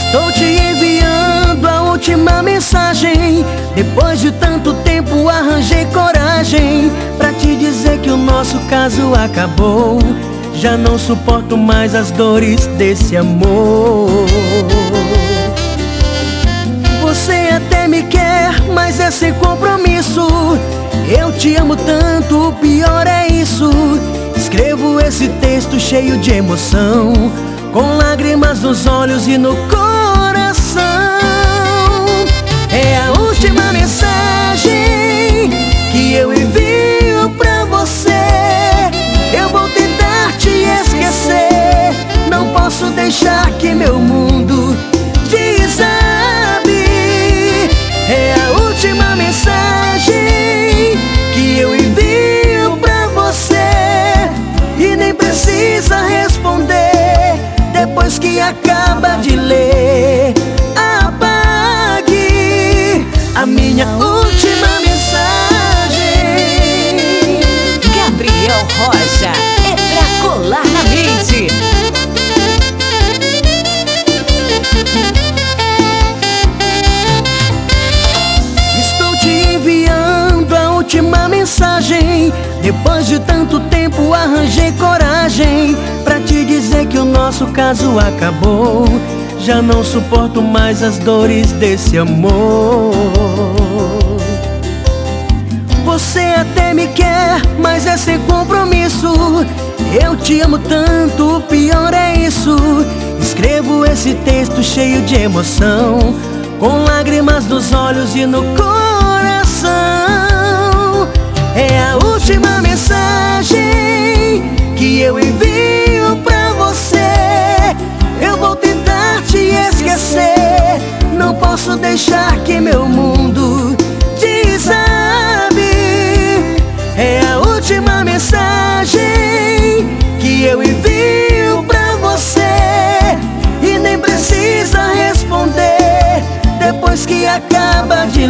Estou te enviando a última mensagem. Depois de tanto tempo arranjei coragem pra te dizer que o nosso caso acabou. Já não suporto mais as dores desse amor. Você até me quer, mas é sem compromisso. Eu te amo tanto, o pior é isso. Escrevo esse texto cheio de emoção, com lágrimas nos olhos e no coração. É a última mensagem que eu envio pra você. Eu vou tentar te esquecer. Não posso deixar que meu mundo desabe. É a última mensagem que eu envio pra você. E nem precisa responder depois que acaba de ler. Apague a minha última mensagem. Gabriel Rocha, é pra colar na mente. Estou te enviando a última mensagem. Depois de tanto tempo arranjei coragem pra te dizer que o nosso caso acabou. Já não suporto mais as dores desse amor. Você até me quer, mas é sem compromisso. Eu te amo tanto, o pior é isso. Escrevo esse texto cheio de emoção, com lágrimas nos olhos e no coração. É a última mensagem que eu envio pra você. Eu vou tentar te esquecer. Não posso deixar que meu mundo desabe. É a última mensagem que eu envio pra você. E nem precisa responder depois que acaba de